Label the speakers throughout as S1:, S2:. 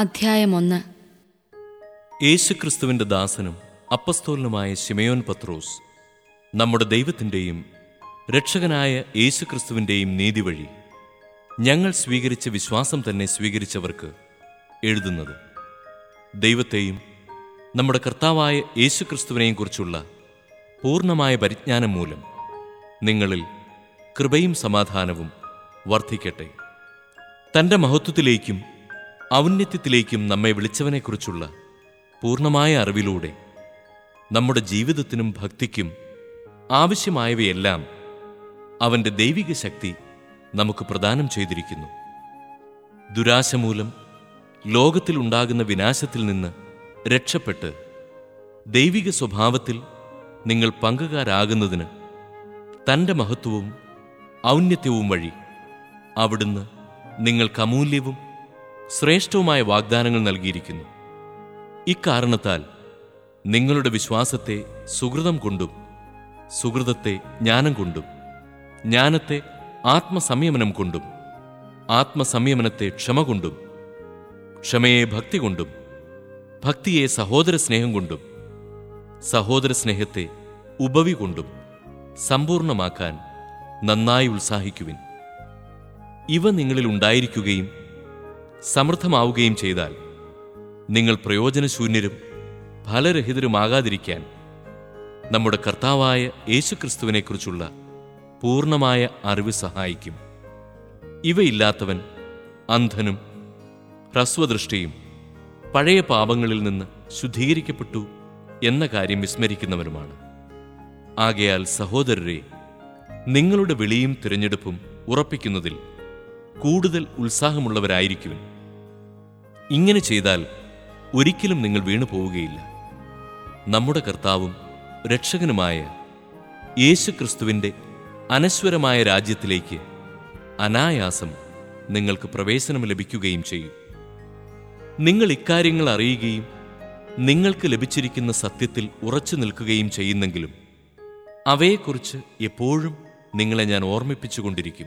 S1: അധ്യായം 1.
S2: യേശുക്രിസ്തുവിന്റെ ദാസനും അപ്പസ്തോലനുമായ ശിമയോൻ പത്രോസ്, നമ്മുടെ ദൈവത്തിൻ്റെയും രക്ഷകനായ യേശുക്രിസ്തുവിൻ്റെയും നീതി വഴി ഞങ്ങൾ സ്വീകരിച്ച വിശ്വാസം തന്നെ സ്വീകരിച്ചവർക്ക് എഴുതുന്നത്, ദൈവത്തെയും നമ്മുടെ കർത്താവായ യേശുക്രിസ്തുവിനെയും കുറിച്ചുള്ള പൂർണ്ണമായ പരിജ്ഞാനം മൂലം നിങ്ങളിൽ കൃപയും സമാധാനവും വർദ്ധിക്കട്ടെ. തൻ്റെ മഹത്വത്തിലേക്കും ഔന്നത്യത്തിലേക്കും നമ്മെ വിളിച്ചവനെക്കുറിച്ചുള്ള പൂർണ്ണമായ അറിവിലൂടെ നമ്മുടെ ജീവിതത്തിനും ഭക്തിക്കും ആവശ്യമായവയെല്ലാം അവൻ്റെ ദൈവിക ശക്തി നമുക്ക് പ്രദാനം ചെയ്തിരിക്കുന്നു. ദുരാശ മൂലം ലോകത്തിലുണ്ടാകുന്ന വിനാശത്തിൽ നിന്ന് രക്ഷപ്പെട്ട് ദൈവിക സ്വഭാവത്തിൽ നിങ്ങൾ പങ്കുകാരാകുന്നതിന് തൻ്റെ മഹത്വവും ഔന്നത്യവും വഴി അവിടുന്ന് നിങ്ങൾക്ക് അമൂല്യവും ശ്രേഷ്ഠവുമായ വാഗ്ദാനങ്ങൾ നൽകിയിരിക്കുന്നു. ഇക്കാരണത്താൽ നിങ്ങളുടെ വിശ്വാസത്തെ സുഹൃതം കൊണ്ടും, സുഹൃതത്തെ ജ്ഞാനം കൊണ്ടും, ജ്ഞാനത്തെ ആത്മസംയമനം കൊണ്ടും, ആത്മസംയമനത്തെ ക്ഷമ കൊണ്ടും, ക്ഷമയെ ഭക്തി കൊണ്ടും, ഭക്തിയെ സഹോദര സ്നേഹം കൊണ്ടും, സഹോദര സ്നേഹത്തെ ഉപവി കൊണ്ടും സമ്പൂർണമാക്കാൻ നന്നായി ഉത്സാഹിക്കുവിൻ. ഇവ നിങ്ങളിൽ ഉണ്ടായിരിക്കുകയും സമൃദ്ധമാവുകയും ചെയ്താൽ നിങ്ങൾ പ്രയോജനശൂന്യരും ഫലരഹിതരുമാകാതിരിക്കാൻ നമ്മുടെ കർത്താവായ യേശുക്രിസ്തുവിനെക്കുറിച്ചുള്ള പൂർണ്ണമായ അറിവ് സഹായിക്കും. ഇവയില്ലാത്തവൻ അന്ധനും ഹ്രസ്വദൃഷ്ടിയും പഴയ പാപങ്ങളിൽ നിന്ന് ശുദ്ധീകരിക്കപ്പെട്ടു എന്ന കാര്യം വിസ്മരിക്കുന്നവനുമാണ്. ആകയാൽ സഹോദരരെ, നിങ്ങളുടെ വിളിയും തിരഞ്ഞെടുപ്പും ഉറപ്പിക്കുന്നതിൽ കൂടുതൽ ഉത്സാഹമുള്ളവരായിരിക്കുവിൻ. ഇങ്ങനെ ചെയ്താൽ ഒരിക്കലും നിങ്ങൾ വീണു പോവുകയില്ല. നമ്മുടെ കർത്താവും രക്ഷകനുമായ യേശുക്രിസ്തുവിൻ്റെ അനശ്വരമായ രാജ്യത്തിലേക്ക് അനായാസം നിങ്ങൾക്ക് പ്രവേശനം ലഭിക്കുകയും ചെയ്യും. നിങ്ങൾ ഇക്കാര്യങ്ങൾ അറിയുകയും നിങ്ങൾക്ക് ലഭിച്ചിരിക്കുന്ന സത്യത്തിൽ ഉറച്ചു നിൽക്കുകയും ചെയ്യുന്നെങ്കിലും അവയെക്കുറിച്ച് എപ്പോഴും നിങ്ങളെ ഞാൻ ഓർമ്മിപ്പിച്ചുകൊണ്ടിരിക്കും.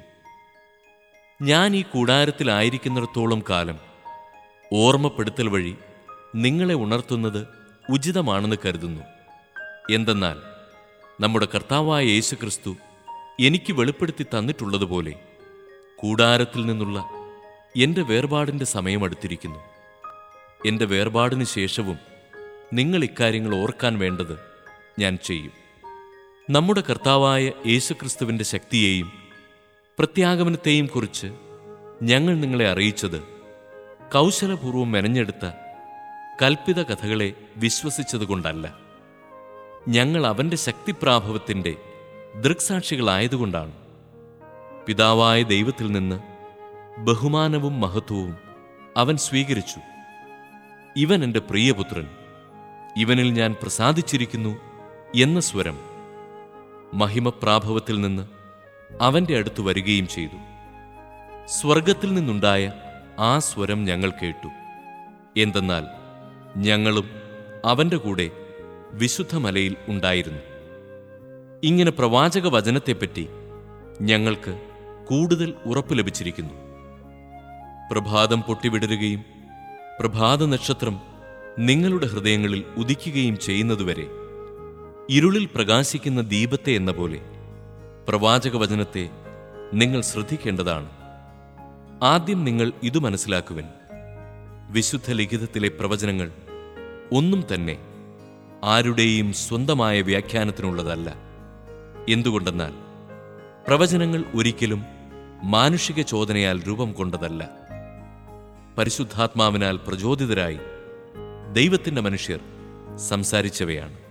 S2: ഞാൻ ഈ കൂടാരത്തിലായിരിക്കുന്നിടത്തോളം കാലം ഓർമ്മപ്പെടുത്തൽ വഴി നിങ്ങളെ ഉണർത്തുന്നത് ഉചിതമാണെന്ന് കരുതുന്നു. എന്തെന്നാൽ നമ്മുടെ കർത്താവായ യേശുക്രിസ്തു എനിക്ക് വെളിപ്പെടുത്തി തന്നിട്ടുള്ളതുപോലെ കൂടാരത്തിൽ നിന്നുള്ള എൻ്റെ വേർപാടിൻ്റെ സമയമടുത്തിരിക്കുന്നു. എൻ്റെ വേർപാടിന് ശേഷവും നിങ്ങൾ ഇക്കാര്യങ്ങൾ ഓർക്കാൻ വേണ്ടത് ഞാൻ ചെയ്യും. നമ്മുടെ കർത്താവായ യേശുക്രിസ്തുവിൻ്റെ ശക്തിയെയും പ്രത്യാഗമനത്തെയും കുറിച്ച് ഞങ്ങൾ നിങ്ങളെ അറിയിച്ചത് കൗശലപൂർവ്വം മെനഞ്ഞെടുത്ത കൽപ്പിത കഥകളെ വിശ്വസിച്ചതുകൊണ്ടല്ല, ഞങ്ങൾ അവൻ്റെ ശക്തിപ്രാഭവത്തിൻ്റെ ദൃക്സാക്ഷികളായതുകൊണ്ടാണ്. പിതാവായ ദൈവത്തിൽ നിന്ന് ബഹുമാനവും മഹത്വവും അവൻ സ്വീകരിച്ചു. ഇവൻ എൻ്റെ പ്രിയപുത്രൻ, ഇവനിൽ ഞാൻ പ്രസാദിച്ചിരിക്കുന്നു എന്ന സ്വരം മഹിമപ്രാഭവത്തിൽ നിന്ന് അവൻ്റെ അടുത്ത് വരികയും ചെയ്തു. സ്വർഗത്തിൽ നിന്നുണ്ടായ ആ സ്വരം ഞങ്ങൾ കേട്ടു. എന്തെന്നാൽ ഞങ്ങളും അവൻ്റെ കൂടെ വിശുദ്ധമലയിൽ ഉണ്ടായിരുന്നു. ഇങ്ങനെ പ്രവാചക വചനത്തെപ്പറ്റി ഞങ്ങൾക്ക് കൂടുതൽ ഉറപ്പ് ലഭിച്ചിരിക്കുന്നു. പ്രഭാതം പൊട്ടിവിടരുകയും പ്രഭാത നക്ഷത്രം നിങ്ങളുടെ ഹൃദയങ്ങളിൽ ഉദിക്കുകയും ചെയ്യുന്നതുവരെ ഇരുളിൽ പ്രകാശിക്കുന്ന ദീപത്തെ എന്ന പോലെ പ്രവാചക വചനത്തെ നിങ്ങൾ ശ്രദ്ധിക്കേണ്ടതാണ്. ആദ്യം നിങ്ങൾ ഇതു മനസ്സിലാക്കുവിൻ: വിശുദ്ധ ലിഖിതത്തിലെ പ്രവചനങ്ങൾ ഒന്നും തന്നെ ആരുടെയും സ്വന്തമായ വ്യാഖ്യാനത്തിനുള്ളതല്ല. എന്തുകൊണ്ടെന്നാൽ പ്രവചനങ്ങൾ ഒരിക്കലും മാനുഷിക ചോദനയാൽ രൂപം കൊണ്ടതല്ല. പരിശുദ്ധാത്മാവിനാൽ പ്രചോദിതരായി ദൈവത്തിൻ്റെ മനുഷ്യർ സംസാരിച്ചവയാണ്.